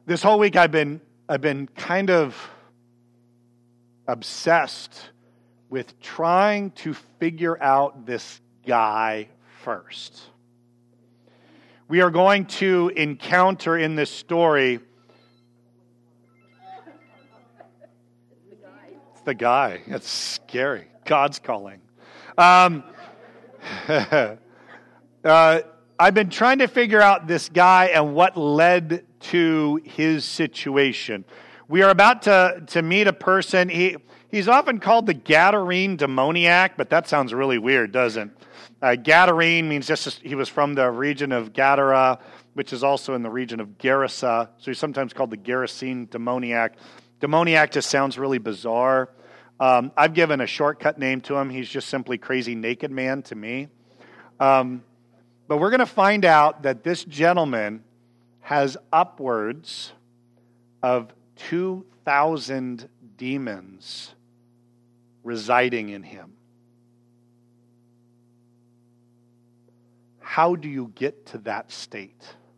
This whole week I've been kind of obsessed with trying to figure out this guy first. We are going to encounter in this story. It's the guy. It's scary. God's calling. I've been trying to figure out this guy and what led to his situation. We are about to meet a person. He's often called the Gadarene demoniac, but that sounds really weird, doesn't it? Gadarene means he was from the region of Gadara, which is also in the region of Gerasa. So he's sometimes called the Gerasene demoniac. Demoniac just sounds really bizarre. I've given a shortcut name to him. He's just simply Crazy Naked Man to me. But we're going to find out that this gentleman has upwards of 2,000 demons residing in him. How do you get to that state?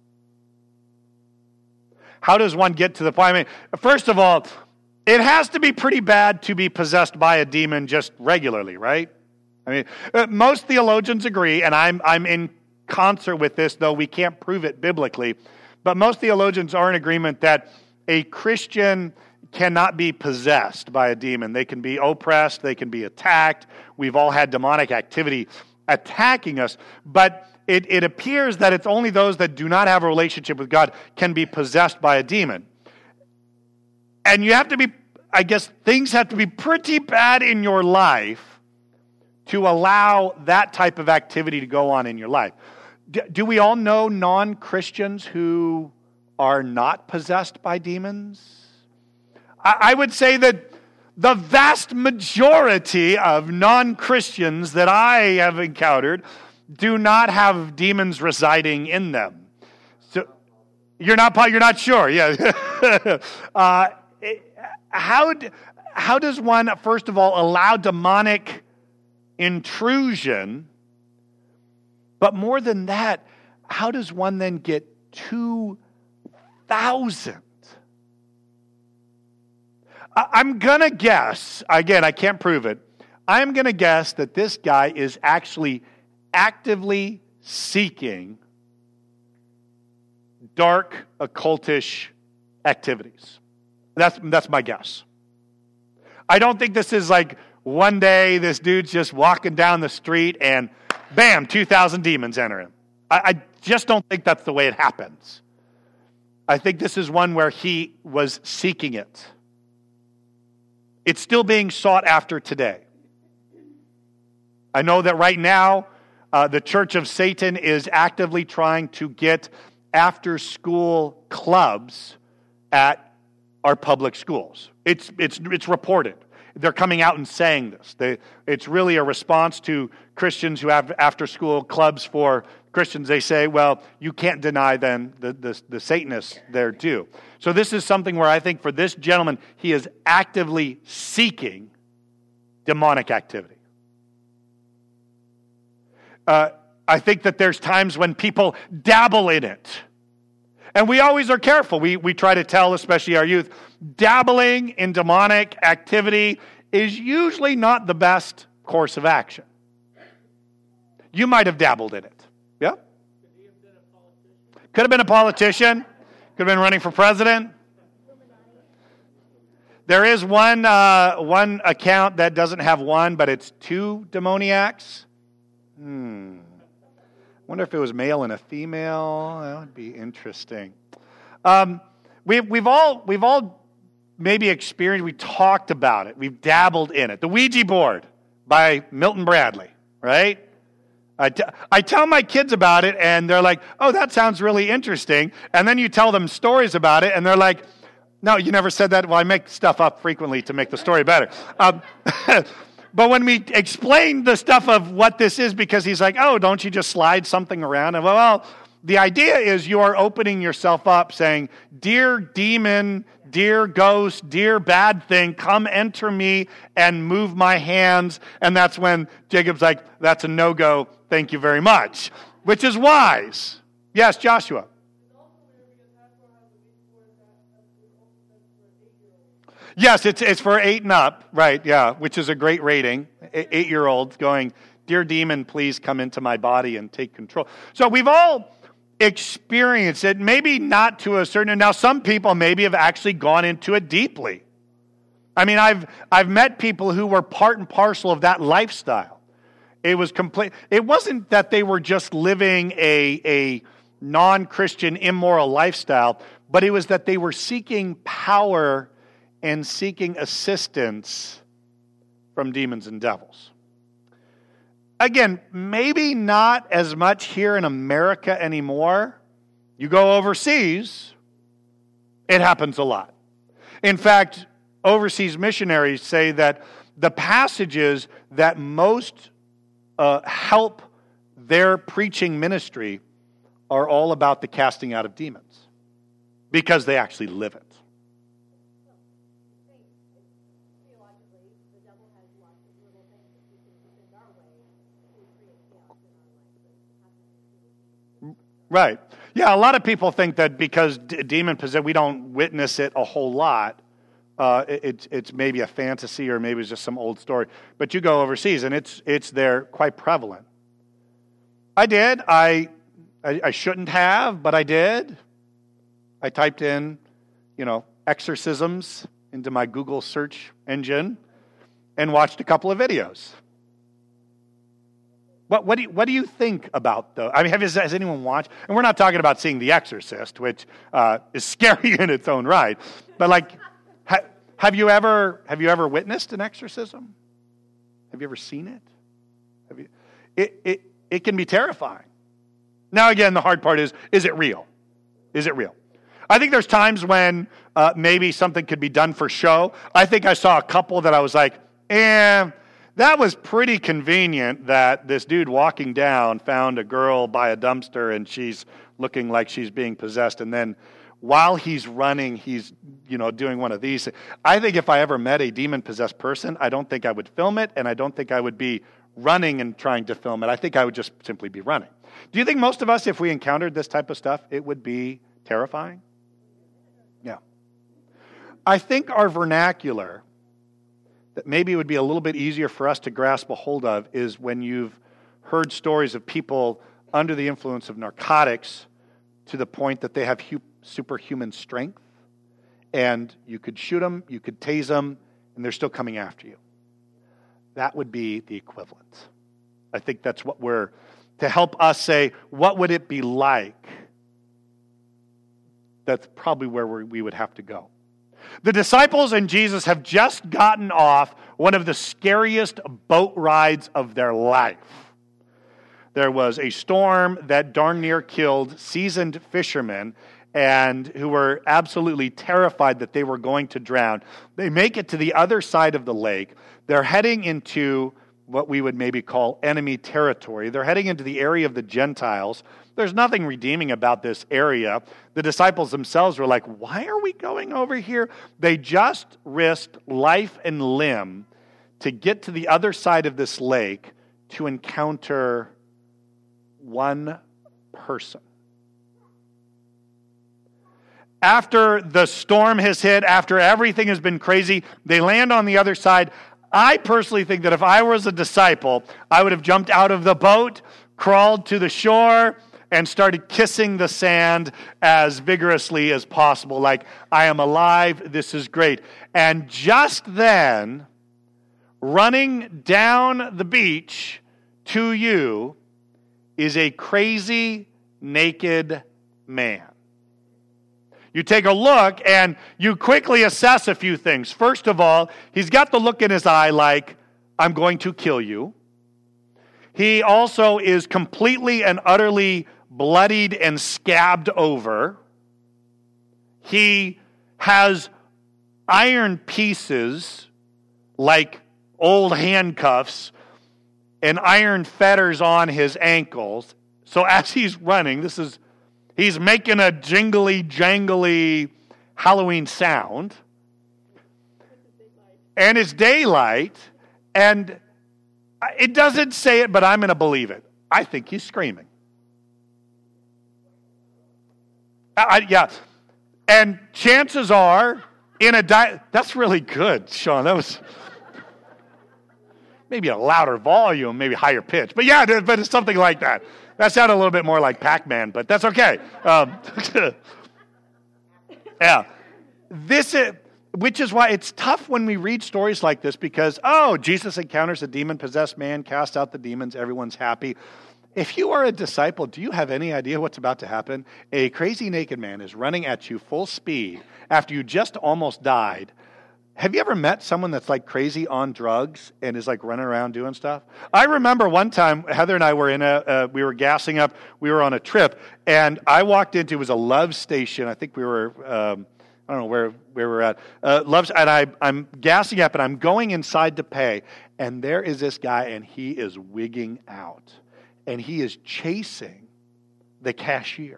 How does one get to the point? I mean, first of all, it has to be pretty bad to be possessed by a demon just regularly, right? I mean, most theologians agree, and I'm in concert with this, though we can't prove it biblically, but most theologians are in agreement that a Christian cannot be possessed by a demon. They can be oppressed, they can be attacked. We've all had demonic activity attacking us, but it appears that it's only those that do not have a relationship with God can be possessed by a demon. And you have to be, I guess, things have to be pretty bad in your life to allow that type of activity to go on in your life. Do we all know non-Christians who are not possessed by demons? I would say that the vast majority of non-Christians that I have encountered do not have demons residing in them. So you're not sure, yeah. How does one, first of all, allow demonic intrusion? But more than that, how does one then get 2,000? I'm going to guess, again, I can't prove it, I'm going to guess that this guy is actually actively seeking dark, occultish activities. That's my guess. I don't think this is like one day this dude's just walking down the street and bam, 2,000 demons enter him. I just don't think that's the way it happens. I think this is one where he was seeking it. It's still being sought after today. I know that right now, the Church of Satan is actively trying to get after-school clubs at our public schools. It's reported. They're coming out and saying this. It's really a response to Christians who have after-school clubs for Christians. They say, well, you can't deny then the Satanists their due. So this is something where I think for this gentleman, he is actively seeking demonic activity. I think that there's times when people dabble in it. And we always are careful. We try to tell, especially our youth, dabbling in demonic activity is usually not the best course of action. You might have dabbled in it. Yeah? Could have been a politician. Could have been running for president. There is one account that doesn't have one, but it's 2 demoniacs. Wonder if it was male and a female. That would be interesting. We've all maybe experienced. We talked about it. We've dabbled in it. The Ouija board by Milton Bradley, right? I tell my kids about it, and they're like, "Oh, that sounds really interesting." And then you tell them stories about it, and they're like, "No, you never said that." Well, I make stuff up frequently to make the story better. But when we explain the stuff of what this is, because he's like, "Oh, don't you just slide something around?" And well, the idea is you are opening yourself up, saying, "Dear demon, dear ghost, dear bad thing, come enter me and move my hands." And that's when Jacob's like, "That's a no-go, thank you very much," which is wise. Yes, Joshua. Yes, it's for 8 and up, right, yeah, which is a great rating. 8-year-olds going, "Dear demon, please come into my body and take control." So we've all experienced it, maybe not to a certain, now some people maybe have actually gone into it deeply. I mean, I've met people who were part and parcel of that lifestyle. It was complete. It wasn't that they were just living a non-Christian, immoral lifestyle, but it was that they were seeking power and seeking assistance from demons and devils. Again, maybe not as much here in America anymore. You go overseas, it happens a lot. In fact, overseas missionaries say that the passages that most help their preaching ministry are all about the casting out of demons because they actually live it. Right. Yeah, a lot of people think that because demon possession, we don't witness it a whole lot. It's maybe a fantasy or maybe it's just some old story. But you go overseas and it's there quite prevalent. I did. I shouldn't have, but I did. I typed in, exorcisms into my Google search engine and watched a couple of videos. What do you think about those? I mean, has anyone watched? And we're not talking about seeing The Exorcist, which is scary in its own right. But have you ever witnessed an exorcism? Have you ever seen it? It can be terrifying. Now, again, the hard part is it real? Is it real? I think there's times when maybe something could be done for show. I think I saw a couple that I was like, that was pretty convenient that this dude walking down found a girl by a dumpster and she's looking like she's being possessed. And then while he's running, he's, doing one of these. I think if I ever met a demon-possessed person, I don't think I would film it, and I don't think I would be running and trying to film it. I think I would just simply be running. Do you think most of us, if we encountered this type of stuff, it would be terrifying? Yeah. I think our vernacular, that maybe it would be a little bit easier for us to grasp a hold of, is when you've heard stories of people under the influence of narcotics to the point that they have superhuman strength, and you could shoot them, you could tase them, and they're still coming after you. That would be the equivalent. I think that's what to help us say, what would it be like? That's probably where we would have to go. The disciples and Jesus have just gotten off one of the scariest boat rides of their life. There was a storm that darn near killed seasoned fishermen and who were absolutely terrified that they were going to drown. They make it to the other side of the lake. They're heading into what we would maybe call enemy territory. They're heading into the area of the Gentiles. There's nothing redeeming about this area. The disciples themselves were like, why are we going over here? They just risked life and limb to get to the other side of this lake to encounter one person. After the storm has hit, after everything has been crazy, they land on the other side. I personally think that if I was a disciple, I would have jumped out of the boat, crawled to the shore, and started kissing the sand as vigorously as possible. Like, I am alive, this is great. And just then, running down the beach to you is a crazy, naked man. You take a look and you quickly assess a few things. First of all, he's got the look in his eye like, I'm going to kill you. He also is completely and utterly bloodied and scabbed over. He has iron pieces like old handcuffs and iron fetters on his ankles. So as he's running, he's making a jingly, jangly Halloween sound. And it's daylight. And it doesn't say it, but I'm going to believe it. I think he's screaming. Yeah. And chances are, That's really good, Sean. That was maybe a louder volume, maybe higher pitch. But yeah, but it's something like that. That sounded a little bit more like Pac-Man, but that's okay. Yeah. Which is why it's tough when we read stories like this because, Jesus encounters a demon-possessed man, casts out the demons, everyone's happy. If you are a disciple, do you have any idea what's about to happen? A crazy naked man is running at you full speed after you just almost died. Have you ever met someone that's like crazy on drugs and is like running around doing stuff? I remember one time Heather and I were we were gassing up. We were on a trip and I walked into, it was a Love station. I think we were, I don't know where we were at. Love's, and I'm gassing up and I'm going inside to pay. And there is this guy and he is wigging out. And he is chasing the cashier.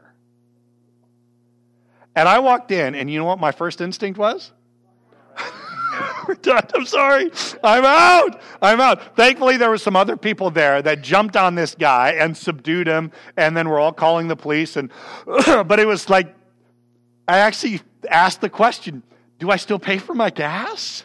And I walked in, and you know what my first instinct was? We're done. I'm sorry. I'm out. Thankfully, there were some other people there that jumped on this guy and subdued him, and then we're all calling the police. But it was like, I actually asked the question, do I still pay for my gas?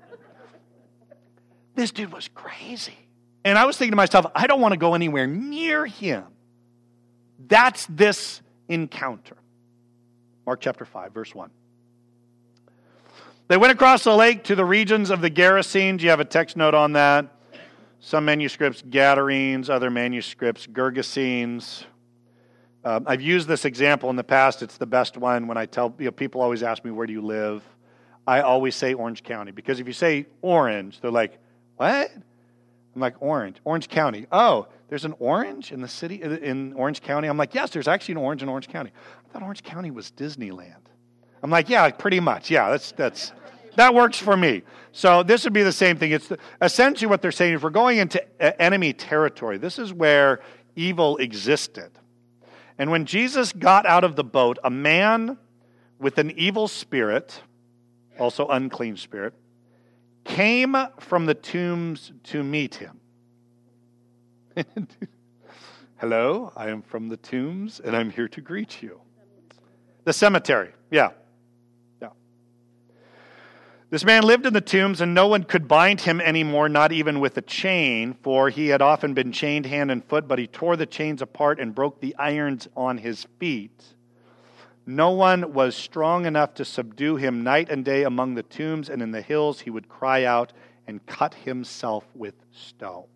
This dude was crazy. And I was thinking to myself, I don't want to go anywhere near him. That's this encounter. Mark chapter 5, verse 1. They went across the lake to the regions of the Gerasenes. You have a text note on that. Some manuscripts, Gadarenes, other manuscripts, Gergesenes. I've used this example in the past. It's the best one when I tell, people always ask me, where do you live? I always say Orange County. Because if you say Orange, they're like, what? I'm like, Orange County. Oh, there's an orange in the city, in Orange County? I'm like, yes, there's actually an orange in Orange County. I thought Orange County was Disneyland. I'm like, yeah, pretty much. Yeah, that works for me. So this would be the same thing. It's essentially what they're saying. If we're going into enemy territory, this is where evil existed. And when Jesus got out of the boat, a man with an evil spirit, also unclean spirit, came from the tombs to meet him. Hello, I am from the tombs, and I'm here to greet you. The cemetery, yeah. This man lived in the tombs, and no one could bind him anymore, not even with a chain, for he had often been chained hand and foot, but he tore the chains apart and broke the irons on his feet. No one was strong enough to subdue him. Night and day among the tombs and in the hills he would cry out and cut himself with stones.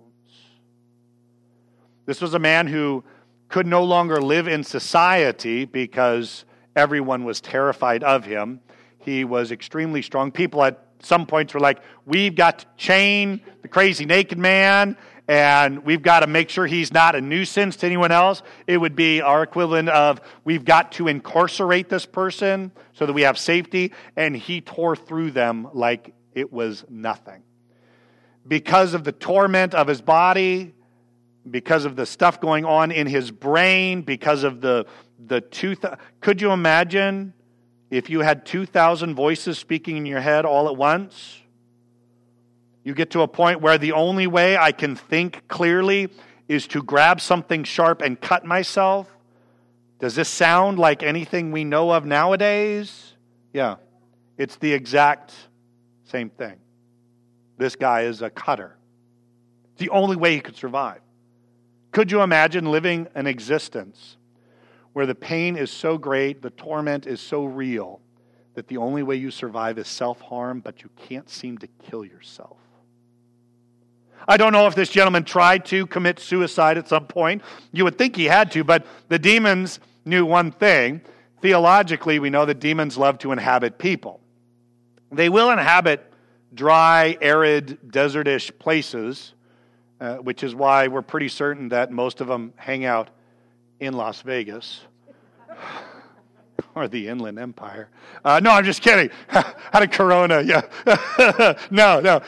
This was a man who could no longer live in society because everyone was terrified of him. He was extremely strong. People at some points were like, we've got to chain the crazy naked man, and we've got to make sure he's not a nuisance to anyone else. It would be our equivalent of, we've got to incarcerate this person so that we have safety, and he tore through them like it was nothing. Because of the torment of his body, because of the stuff going on in his brain, because of the tooth. Could you imagine if you had 2,000 voices speaking in your head all at once? You get to a point where the only way I can think clearly is to grab something sharp and cut myself. Does this sound like anything we know of nowadays? Yeah, it's the exact same thing. This guy is a cutter. It's the only way he could survive. Could you imagine living an existence where the pain is so great, the torment is so real, that the only way you survive is self-harm, but you can't seem to kill yourself? I don't know if this gentleman tried to commit suicide at some point. You would think he had to, but the demons knew one thing. Theologically, we know that demons love to inhabit people. They will inhabit dry, arid, desertish places, which is why we're pretty certain that most of them hang out in Las Vegas or the Inland Empire. No, I'm just kidding. Had a Corona, yeah. No.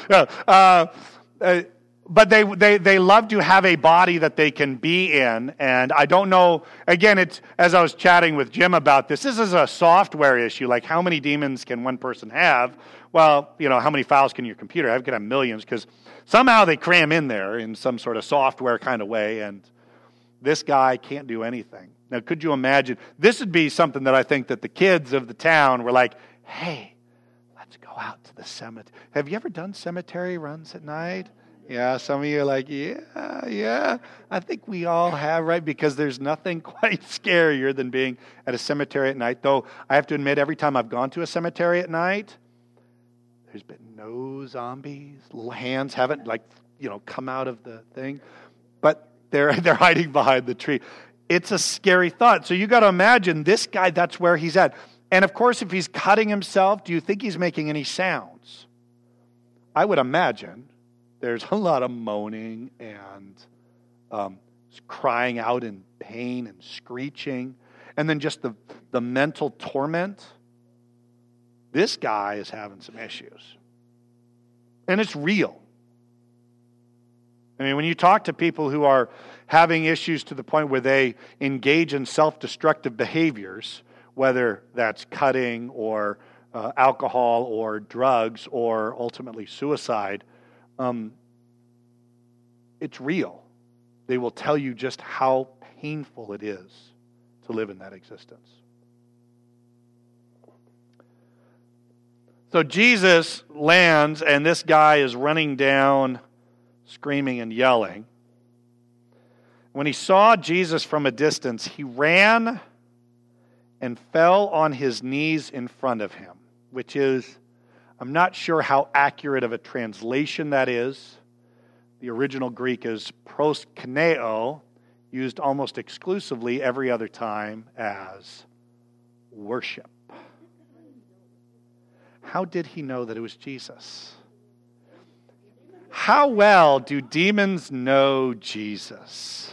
But they love to have a body that they can be in, and I don't know. Again, it's as I was chatting with Jim about this. This is a software issue. Like, how many demons can one person have? Well, how many files can your computer have? You can have millions, because somehow they cram in there in some sort of software kind of way, and this guy can't do anything. Now, could you imagine? This would be something that I think that the kids of the town were like, hey, let's let's go out to the cemetery. Have you ever done cemetery runs at night? Yeah, some of you are like, yeah. I think we all have, right? Because there's nothing quite scarier than being at a cemetery at night. Though I have to admit, every time I've gone to a cemetery at night, there's been no zombies. Little hands haven't come out of the thing, but they're hiding behind the tree. It's a scary thought. So you got to imagine this guy. That's where he's at. And of course, if he's cutting himself, do you think he's making any sounds? I would imagine there's a lot of moaning and crying out in pain and screeching, and then just the mental torment. This guy is having some issues. And it's real. I mean, when you talk to people who are having issues to the point where they engage in self-destructive behaviors, whether that's cutting or alcohol or drugs or ultimately suicide, it's real. They will tell you just how painful it is to live in that existence. So Jesus lands, and this guy is running down, screaming and yelling. When he saw Jesus from a distance, he ran and fell on his knees in front of him, which is, I'm not sure how accurate of a translation that is. The original Greek is proskuneo, used almost exclusively every other time as worship. How did he know that it was Jesus? How well do demons know Jesus?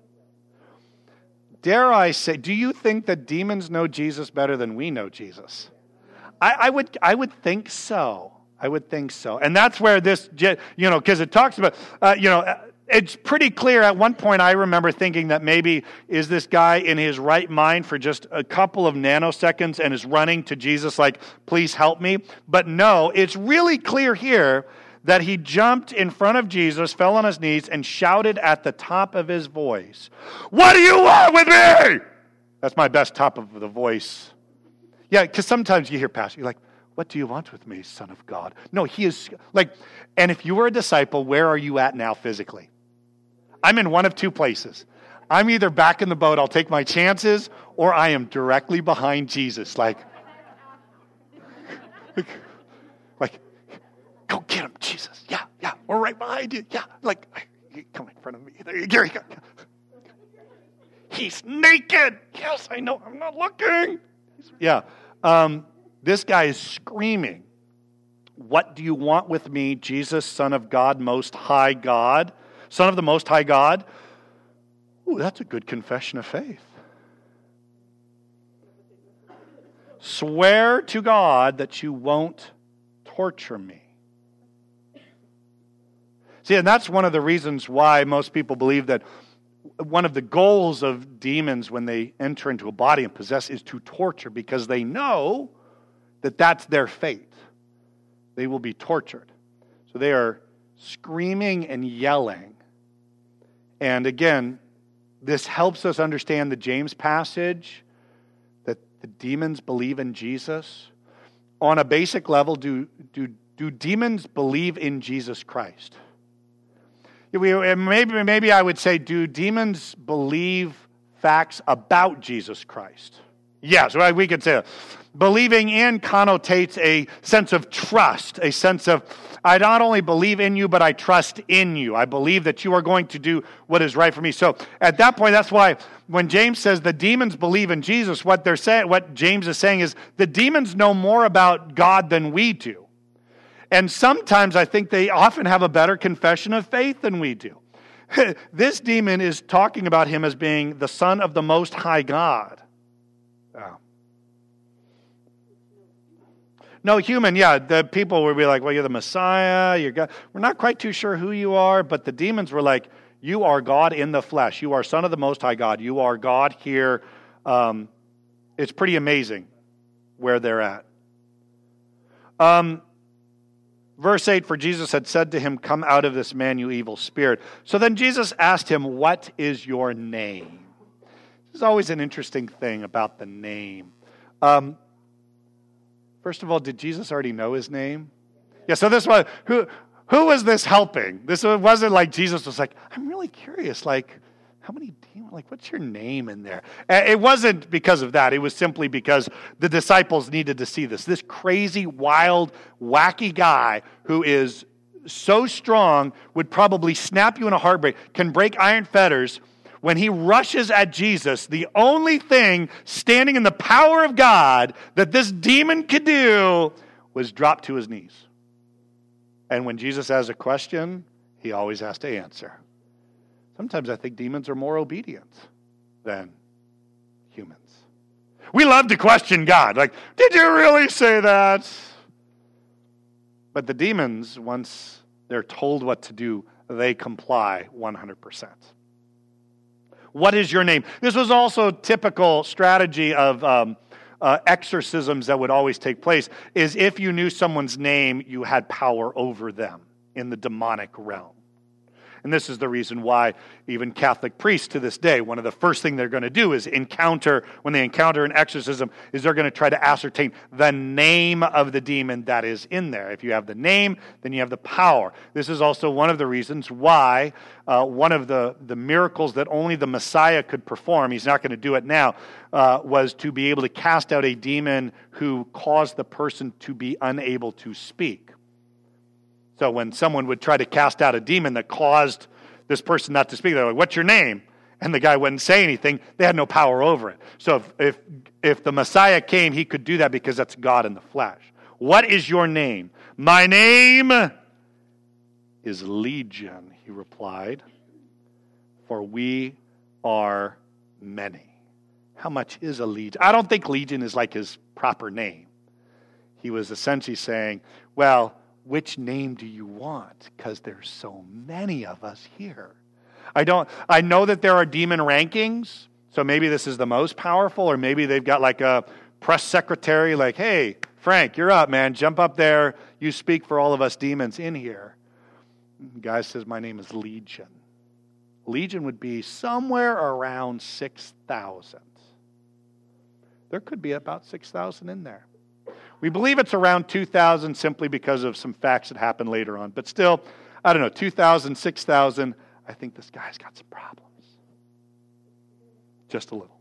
Dare I say, do you think that demons know Jesus better than we know Jesus? I would think so. I would think so. And that's where this, because it talks about, it's pretty clear. At one point, I remember thinking that maybe is this guy in his right mind for just a couple of nanoseconds and is running to Jesus like, please help me. But no, it's really clear here that he jumped in front of Jesus, fell on his knees, and shouted at the top of his voice, "What do you want with me?" That's my best top of the voice. Yeah, because sometimes you hear pastor, you're like, "What do you want with me, Son of God?" No, he is like, and if you were a disciple, where are you at now physically? I'm in one of two places. I'm either back in the boat, I'll take my chances, or I am directly behind Jesus, like, go get him, Jesus. Yeah, we're right behind you. Yeah, like, come in front of me. There you go. He's naked. Yes, I know. I'm not looking. Yeah. This guy is screaming, "What do you want with me, Jesus, Son of God, Most High God? Son of the Most High God?" Ooh, that's a good confession of faith. Swear to God that you won't torture me. See, and that's one of the reasons why most people believe that one of the goals of demons when they enter into a body and possess is to torture, because they know that that's their fate. They will be tortured. So they are screaming and yelling. And again, this helps us understand the James passage that the demons believe in Jesus. On a basic level, do demons believe in Jesus Christ? Maybe I would say, do demons believe facts about Jesus Christ? Yes, we could say that. Believing in connotates a sense of trust, a sense of, I not only believe in you, but I trust in you. I believe that you are going to do what is right for me. So at that point, that's why when James says the demons believe in Jesus, what James is saying is the demons know more about God than we do. And sometimes I think they often have a better confession of faith than we do. This demon is talking about him as being the Son of the Most High God. Oh. No human, yeah. The people would be like, well, you're the Messiah, you're God. We're not quite too sure who you are, but the demons were like, you are God in the flesh. You are Son of the Most High God. You are God here. It's pretty amazing where they're at. Verse 8, for Jesus had said to him, "Come out of this man, you evil spirit." So then Jesus asked him, "What is your name?" This is always an interesting thing about the name. For First of all, did Jesus already know his name? Yeah, so this was, who was this helping? This wasn't like Jesus was like, I'm really curious, like, how many demons, like, what's your name in there? It wasn't because of that. It was simply because the disciples needed to see this. This crazy, wild, wacky guy who is so strong, would probably snap you in a heartbreak, can break iron fetters. When he rushes at Jesus, the only thing standing in the power of God that this demon could do was drop to his knees. And when Jesus has a question, he always has to answer. Sometimes I think demons are more obedient than humans. We love to question God. Like, did you really say that? But the demons, once they're told what to do, they comply 100%. What is your name? This was also typical strategy of exorcisms that would always take place, is if you knew someone's name, you had power over them in the demonic realm. And this is the reason why even Catholic priests to this day, one of the first things they're going to do is when they encounter an exorcism, is they're going to try to ascertain the name of the demon that is in there. If you have the name, then you have the power. This is also one of the reasons why one of the miracles that only the Messiah could perform, he's not going to do it now, was to be able to cast out a demon who caused the person to be unable to speak. So when someone would try to cast out a demon that caused this person not to speak, they're like, what's your name? And the guy wouldn't say anything. They had no power over it. So if the Messiah came, he could do that because that's God in the flesh. What is your name? My name is Legion, he replied, for we are many. How much is a legion? I don't think Legion is like his proper name. He was essentially saying, well, which name do you want? Because there's so many of us here. I know that there are demon rankings, so maybe this is the most powerful, or maybe they've got like a press secretary like, hey, Frank, you're up, man. Jump up there. You speak for all of us demons in here. The guy says, my name is Legion. Legion would be somewhere around 6,000. There could be about 6,000 in there. We believe it's around 2,000 simply because of some facts that happened later on. But still, I don't know, 2,000, 6,000, I think this guy's got some problems. Just a little.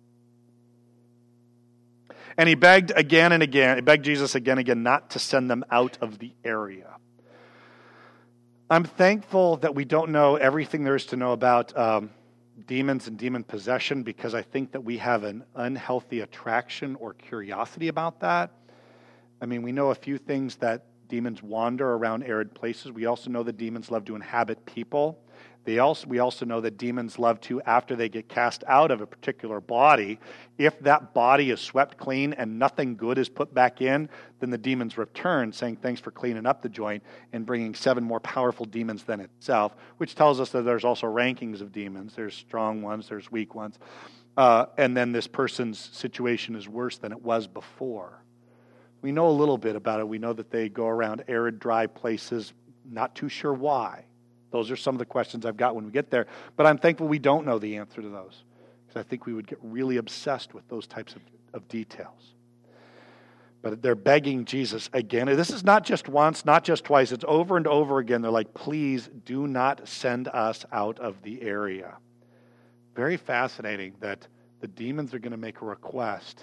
And he begged again and again, he begged Jesus again and again not to send them out of the area. I'm thankful that we don't know everything there is to know about demons and demon possession, because I think that we have an unhealthy attraction or curiosity about that. I mean, we know a few things, that demons wander around arid places. We also know that demons love to inhabit people. We also know that demons love to, after they get cast out of a particular body, if that body is swept clean and nothing good is put back in, then the demons return, saying thanks for cleaning up the joint and bringing 7 more powerful demons than itself, which tells us that there's also rankings of demons. There's strong ones, there's weak ones. And then this person's situation is worse than it was before. We know a little bit about it. We know that they go around arid, dry places, not too sure why. Those are some of the questions I've got when we get there. But I'm thankful we don't know the answer to those, because I think we would get really obsessed with those types of details. But they're begging Jesus again. And this is not just once, not just twice. It's over and over again. They're like, please do not send us out of the area. Very fascinating that the demons are going to make a request.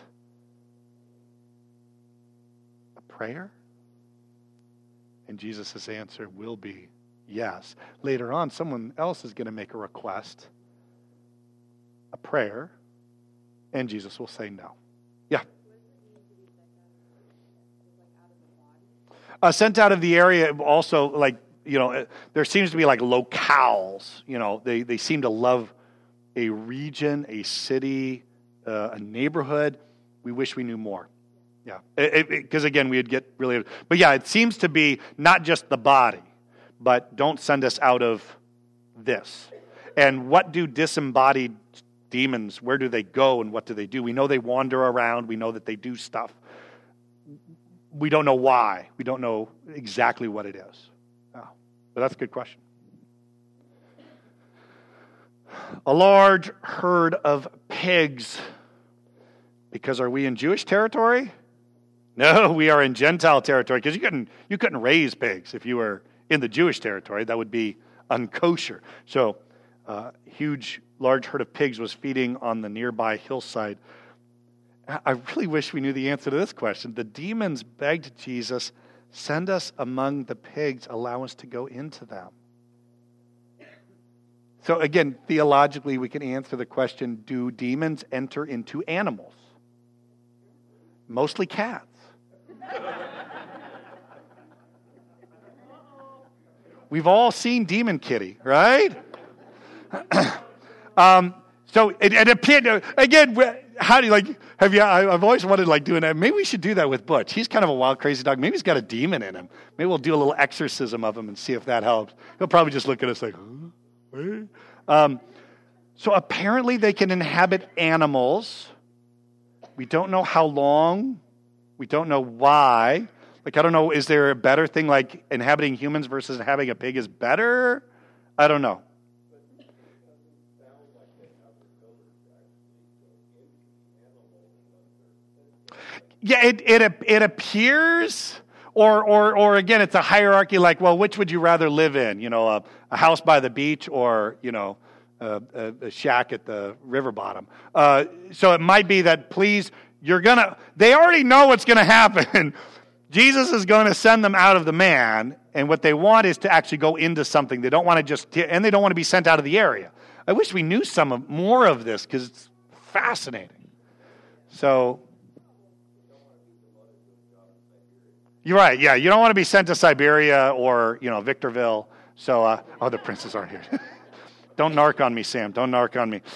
A prayer? And Jesus' answer will be yes. Later on, someone else is going to make a request, a prayer, and Jesus will say no. Yeah. Sent out of the area also, like, there seems to be like locales. They seem to love a region, a city, a neighborhood. We wish we knew more. Yeah. Because again, we'd get really... But yeah, it seems to be not just the body, but don't send us out of this. And what do disembodied demons, where do they go and what do they do? We know they wander around. We know that they do stuff. We don't know why. We don't know exactly what it is. Oh, but that's a good question. A large herd of pigs. Because are we in Jewish territory? No, we are in Gentile territory, because you couldn't raise pigs if you were in the Jewish territory. That would be unkosher. So large herd of pigs was feeding on the nearby hillside. I really wish we knew the answer to this question. The demons begged Jesus, "Send us among the pigs, allow us to go into them." So again, theologically, we can answer the question, do demons enter into animals? Mostly cats. We've all seen Demon Kitty, right? So it appeared, again, how do you I've always wanted doing that. Maybe we should do that with Butch. He's kind of a wild, crazy dog. Maybe he's got a demon in him. Maybe we'll do a little exorcism of him and see if that helps. He'll probably just look at us like, huh? So apparently they can inhabit animals. We don't know how long. We don't know why. I don't know, is there a better thing, like inhabiting humans versus having a pig is better? I don't know. Yeah, it appears, or again, it's a hierarchy. Which would you rather live in? A house by the beach, or a shack at the river bottom. So it might be that they already know what's gonna happen. Jesus is going to send them out of the man, and what they want is to actually go into something. They don't want to and they don't want to be sent out of the area. I wish we knew more of this, because it's fascinating. So, you're right. Yeah, you don't want to be sent to Siberia or Victorville. So, the princes aren't here. Don't narc on me, Sam. Don't narc on me.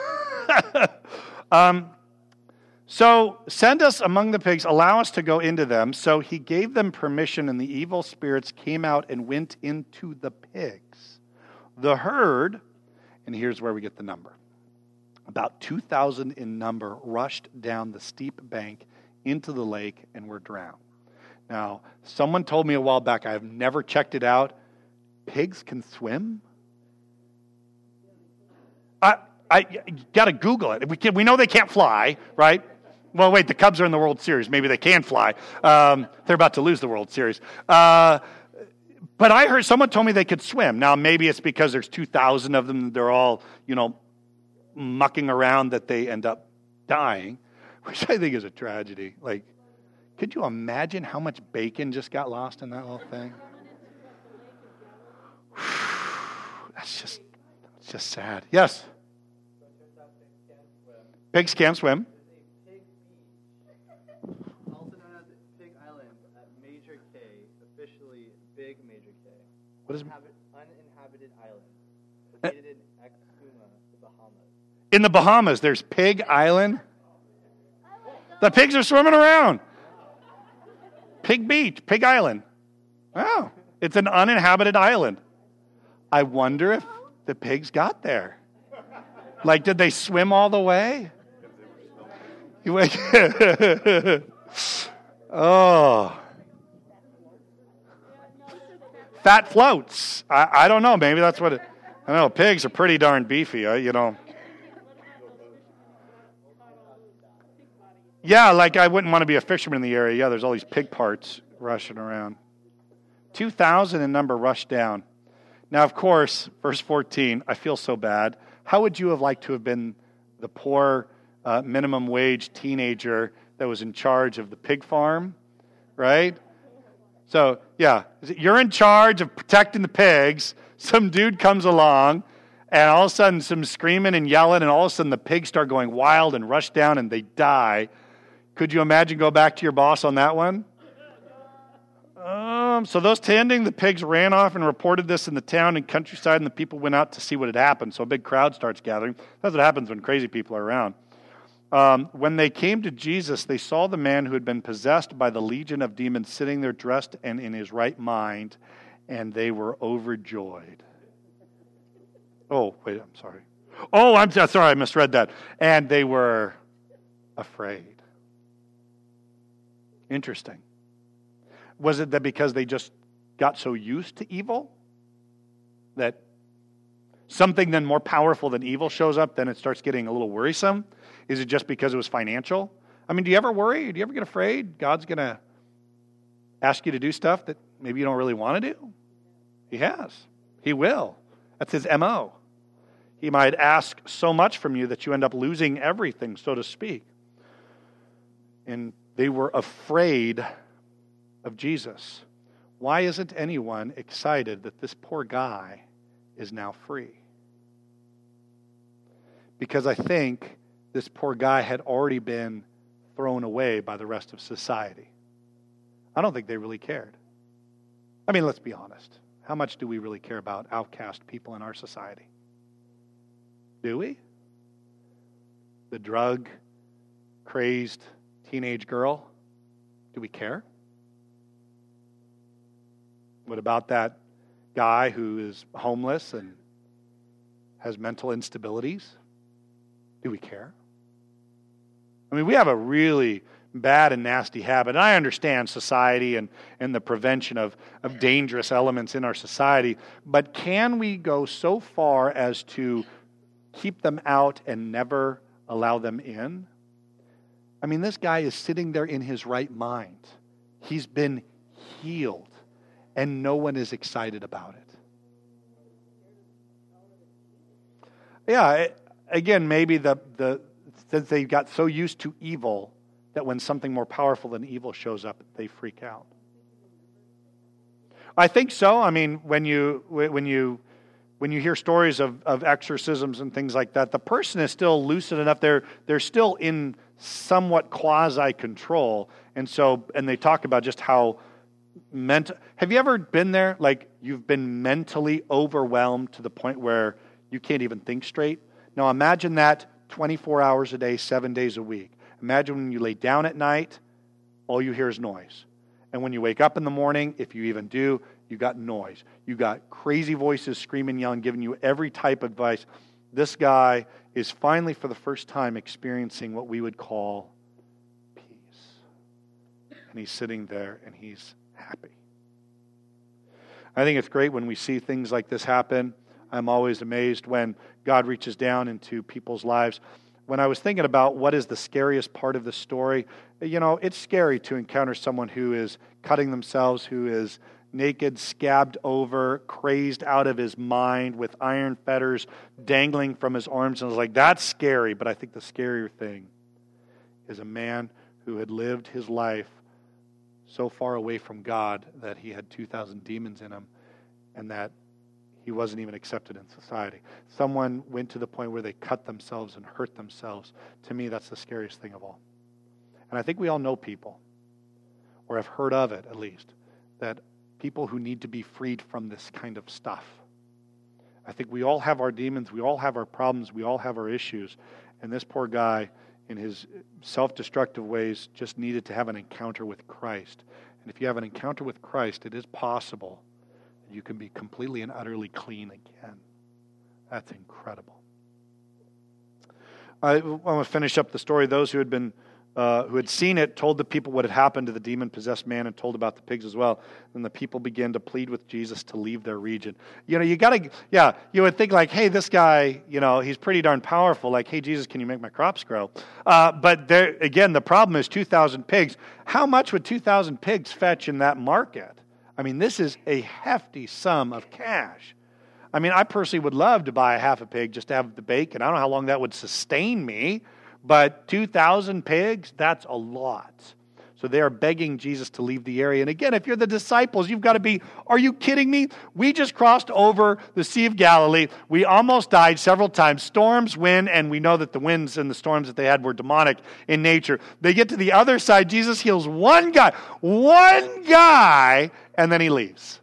So, send us among the pigs, allow us to go into them. So he gave them permission, and the evil spirits came out and went into the pigs. The herd, and here's where we get the number, about 2,000 in number, rushed down the steep bank into the lake and were drowned. Now, someone told me a while back, I have never checked it out, pigs can swim? I got to Google it. We know they can't fly, right? Well, wait, the Cubs are in the World Series. Maybe they can fly. They're about to lose the World Series. But I heard someone told me they could swim. Now, maybe it's because there's 2,000 of them. They're all, mucking around that they end up dying, which I think is a tragedy. Could you imagine how much bacon just got lost in that little thing? It's just sad. Yes? Pigs can't swim. What is uninhabited island located in Exuma, the Bahamas? In the Bahamas, there's Pig Island. The pigs are swimming around. Pig Beach, Pig Island. Oh, it's an uninhabited island. I wonder if the pigs got there. Did they swim all the way? Oh. Fat floats. I don't know. Maybe that's what I don't know. Pigs are pretty darn beefy, Yeah, I wouldn't want to be a fisherman in the area. Yeah, there's all these pig parts rushing around. 2,000 in number rushed down. Now, of course, verse 14, I feel so bad. How would you have liked to have been the poor minimum wage teenager that was in charge of the pig farm, right? So, yeah, you're in charge of protecting the pigs. Some dude comes along, and all of a sudden some screaming and yelling, and all of a sudden the pigs start going wild and rush down and they die. Could you imagine go back to your boss on that one? So those tending the pigs ran off and reported this in the town and countryside, and the people went out to see what had happened. So a big crowd starts gathering. That's what happens when crazy people are around. When they came to Jesus, they saw the man who had been possessed by the legion of demons sitting there dressed and in his right mind, and they were overjoyed. Oh, wait, I'm sorry. Oh, I'm sorry, I misread that. And they were afraid. Interesting. Was it that because they just got so used to evil that something then more powerful than evil shows up, then it starts getting a little worrisome? Is it just because it was financial? I mean, do you ever worry? Do you ever get afraid God's going to ask you to do stuff that maybe you don't really want to do? He has. He will. That's his MO. He might ask so much from you that you end up losing everything, so to speak. And they were afraid of Jesus. Why isn't anyone excited that this poor guy is now free? Because I think this poor guy had already been thrown away by the rest of society. I don't think they really cared. I mean, let's be honest. How much do we really care about outcast people in our society? Do we? The drug-crazed teenage girl? Do we care? What about that guy who is homeless and has mental instabilities? Do we care? I mean, we have a really bad and nasty habit. And I understand society and the prevention of dangerous elements in our society, but can we go so far as to keep them out and never allow them in? I mean, this guy is sitting there in his right mind. He's been healed, and no one is excited about it. Yeah, again, maybe since they got so used to evil that when something more powerful than evil shows up, they freak out. I think so. I mean, when you hear stories of exorcisms and things like that, the person is still lucid enough. They're still in somewhat quasi control, and they talk about just how mental. Have you ever been there? Like you've been mentally overwhelmed to the point where you can't even think straight. Now imagine that 24 hours a day, 7 days a week. Imagine when you lay down at night, all you hear is noise. And when you wake up in the morning, if you even do, you got noise. You got crazy voices screaming, yelling, giving you every type of advice. This guy is finally, for the first time, experiencing what we would call peace. And he's sitting there and he's happy. I think it's great when we see things like this happen. I'm always amazed when God reaches down into people's lives. When I was thinking about what is the scariest part of the story, it's scary to encounter someone who is cutting themselves, who is naked, scabbed over, crazed out of his mind with iron fetters dangling from his arms. And I was like, that's scary. But I think the scarier thing is a man who had lived his life so far away from God that he had 2,000 demons in him and that he wasn't even accepted in society. Someone went to the point where they cut themselves and hurt themselves. To me, that's the scariest thing of all. And I think we all know people, or have heard of it at least, that people who need to be freed from this kind of stuff. I think we all have our demons, we all have our problems, we all have our issues. And this poor guy, in his self-destructive ways, just needed to have an encounter with Christ. And if you have an encounter with Christ, it is possible you can be completely and utterly clean again. That's incredible. I want to finish up the story. Those who had seen it told the people what had happened to the demon-possessed man and told about the pigs as well. And the people began to plead with Jesus to leave their region. You would think like, hey, this guy, he's pretty darn powerful. Like, hey, Jesus, can you make my crops grow? But there again, the problem is 2,000 pigs. How much would 2,000 pigs fetch in that market? I mean, this is a hefty sum of cash. I mean, I personally would love to buy a half a pig just to have the bacon. I don't know how long that would sustain me, but 2,000 pigs, that's a lot. So they are begging Jesus to leave the area. And again, if you're the disciples, you've got to be, are you kidding me? We just crossed over the Sea of Galilee. We almost died several times. Storms, wind, and we know that the winds and the storms that they had were demonic in nature. They get to the other side. Jesus heals one guy, and then he leaves.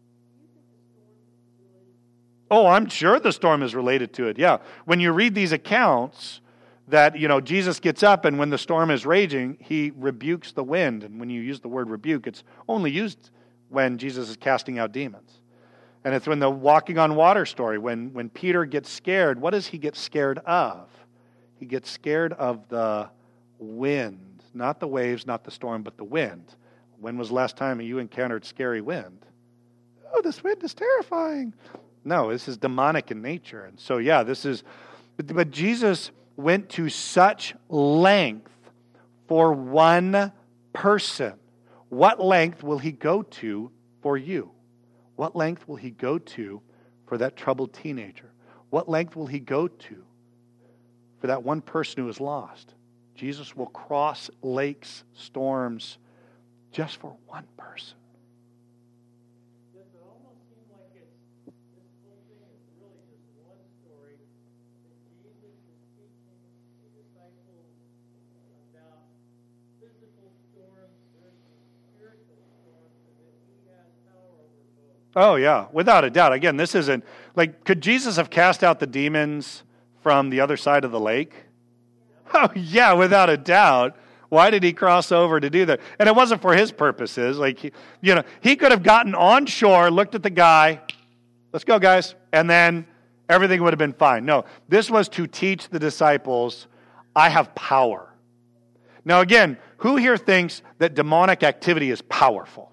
Oh, I'm sure the storm is related to it, yeah. When you read these accounts that, Jesus gets up and when the storm is raging, he rebukes the wind. And when you use the word rebuke, it's only used when Jesus is casting out demons. And it's when the walking on water story, when Peter gets scared, what does he get scared of? He gets scared of the wind, not the waves, not the storm, but the wind. When was the last time you encountered scary wind? Oh, this wind is terrifying. No, this is demonic in nature. And so, but Jesus went to such length for one person. What length will he go to for you? What length will he go to for that troubled teenager? What length will he go to for that one person who is lost? Jesus will cross lakes, storms, just for one person. Does it almost seem like this whole thing is really just one story that Jesus is teaching the disciples about physical storms versus spiritual storms, and that he has power over both? Oh, yeah, without a doubt. Again, this isn't, like, could Jesus have cast out the demons from the other side of the lake? Oh, yeah, without a doubt. Why did he cross over to do that? And it wasn't for his purposes. Like, he could have gotten on shore, looked at the guy, let's go, guys, and then everything would have been fine. No, this was to teach the disciples, I have power. Now, again, who here thinks that demonic activity is powerful?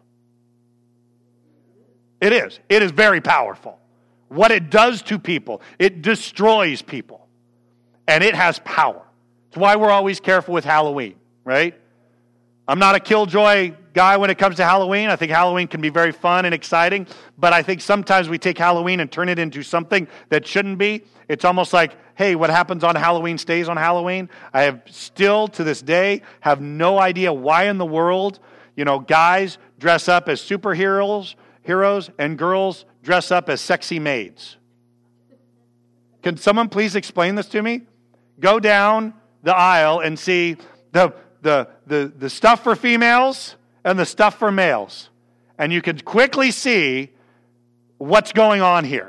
It is. It is very powerful. What it does to people, it destroys people. And it has power. It's why we're always careful with Halloween, right? I'm not a killjoy guy when it comes to Halloween. I think Halloween can be very fun and exciting, but I think sometimes we take Halloween and turn it into something that shouldn't be. It's almost like, hey, what happens on Halloween stays on Halloween. I have still, to this day, have no idea why in the world, guys dress up as superheroes, and girls dress up as sexy maids. Can someone please explain this to me? Go down the aisle and see the stuff for females and the stuff for males. And you can quickly see what's going on here.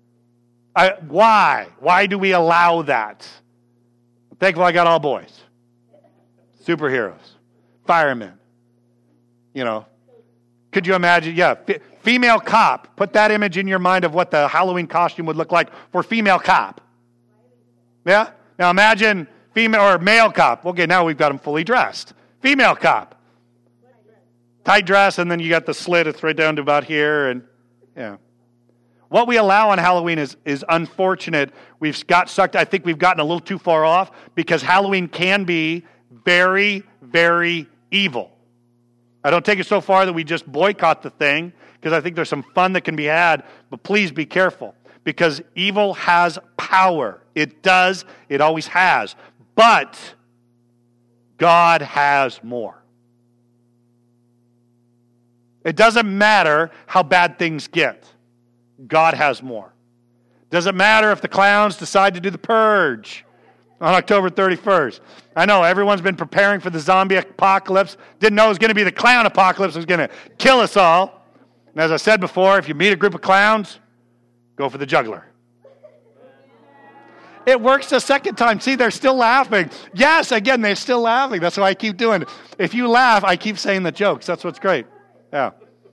Why? Why do we allow that? I'm thankful I got all boys. Superheroes. Firemen. Could you imagine? Yeah, female cop. Put that image in your mind of what the Halloween costume would look like for female cop. Yeah? Now imagine female or male cop. Okay, now we've got them fully dressed. Female cop. Tight dress, and then you got the slit. It's right down to about here. And yeah. What we allow on Halloween is unfortunate. We've got sucked. I think we've gotten a little too far off because Halloween can be very, very evil. I don't take it so far that we just boycott the thing because I think there's some fun that can be had, but please be careful because evil has power. It does. It always has. But God has more. It doesn't matter how bad things get. God has more. Doesn't matter if the clowns decide to do the purge on October 31st. I know everyone's been preparing for the zombie apocalypse. Didn't know it was going to be the clown apocalypse. It was going to kill us all. And as I said before, if you meet a group of clowns, go for the juggler. It works the second time. See, they're still laughing. Yes, again, they're still laughing. That's why I keep doing it. If you laugh, I keep saying the jokes. That's what's great. Yeah.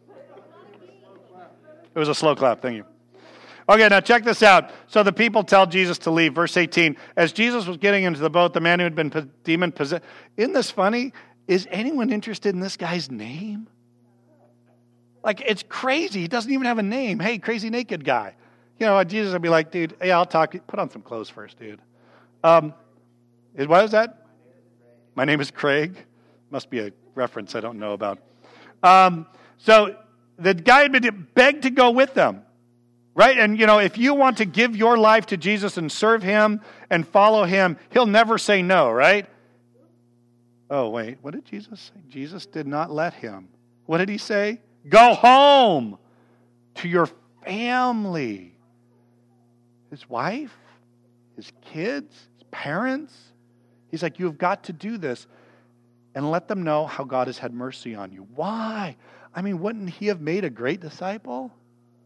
It was a slow clap. Thank you. Okay, now check this out. So the people tell Jesus to leave. Verse 18. As Jesus was getting into the boat, the man who had been demon-possessed. Isn't this funny? Is anyone interested in this guy's name? Like, it's crazy. He doesn't even have a name. Hey, crazy naked guy. Jesus would be like, dude, yeah, I'll talk to you. Put on some clothes first, dude. What is that? My name is Craig. Must be a reference I don't know about. So the guy had been begged to go with them. Right? And, if you want to give your life to Jesus and serve him and follow him, he'll never say no, right? Oh, wait. What did Jesus say? Jesus did not let him. What did he say? Go home to your family. His wife, his kids, his parents. He's like, you've got to do this and let them know how God has had mercy on you. Why? I mean, wouldn't he have made a great disciple?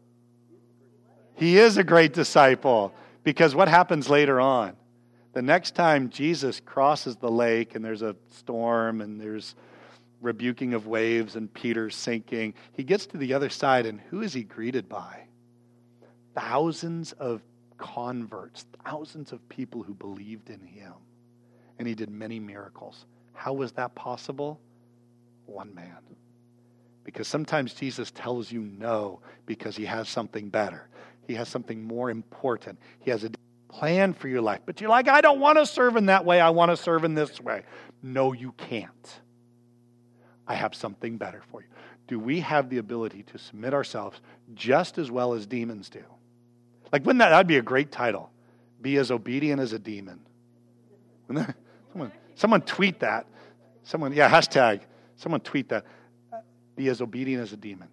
He is a great disciple because what happens later on? The next time Jesus crosses the lake and there's a storm and there's rebuking of waves and Peter's sinking, he gets to the other side and who is he greeted by? Thousands of converts, thousands of people who believed in him. And he did many miracles. How was that possible? One man. Because sometimes Jesus tells you no because he has something better. He has something more important. He has a plan for your life. But you're like, I don't want to serve in that way. I want to serve in this way. No, you can't. I have something better for you. Do we have the ability to submit ourselves just as well as demons do? Like, wouldn't that'd be a great title? Be as obedient as a demon. Someone tweet that. Hashtag. Someone tweet that. Be as obedient as a demon.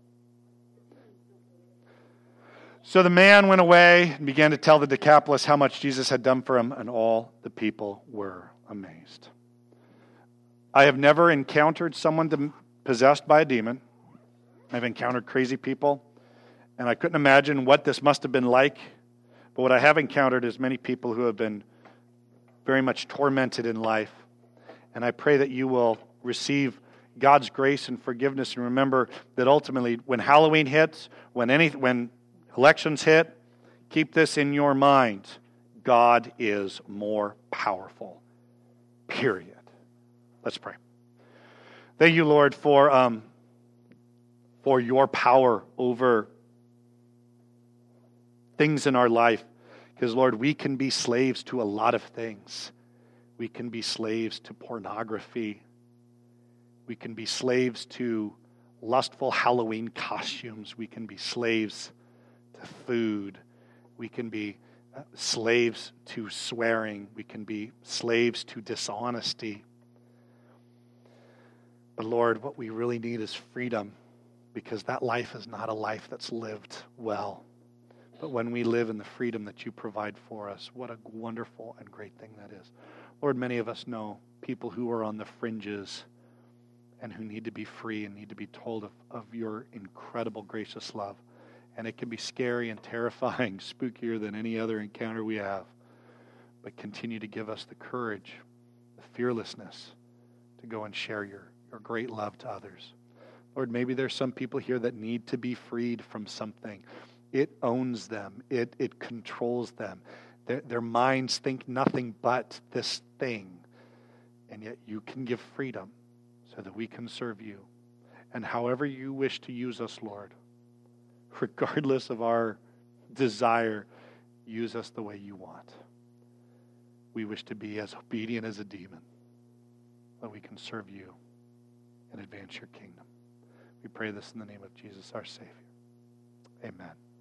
So the man went away and began to tell the Decapolis how much Jesus had done for him, and all the people were amazed. I have never encountered someone possessed by a demon. I've encountered crazy people, and I couldn't imagine what this must have been like. But what I have encountered is many people who have been very much tormented in life. And I pray that you will receive God's grace and forgiveness, and remember that ultimately when Halloween hits, when elections hit, keep this in your mind. God is more powerful. Period. Let's pray. Thank you, Lord, for your power over things in our life. Because, Lord, we can be slaves to a lot of things. We can be slaves to pornography. We can be slaves to lustful Halloween costumes. We can be slaves to food. We can be slaves to swearing. We can be slaves to dishonesty. But Lord, what we really need is freedom, because that life is not a life that's lived well. But when we live in the freedom that you provide for us, what a wonderful and great thing that is. Lord, many of us know people who are on the fringes and who need to be free and need to be told of your incredible gracious love. And it can be scary and terrifying, spookier than any other encounter we have. But continue to give us the courage, the fearlessness to go and share your great love to others. Lord, maybe there's some people here that need to be freed from something. It owns them. It controls them. Their minds think nothing but this thing. And yet you can give freedom so that we can serve you. And however you wish to use us, Lord, regardless of our desire, use us the way you want. We wish to be as obedient as a demon, that we can serve you and advance your kingdom. We pray this in the name of Jesus, our Savior. Amen.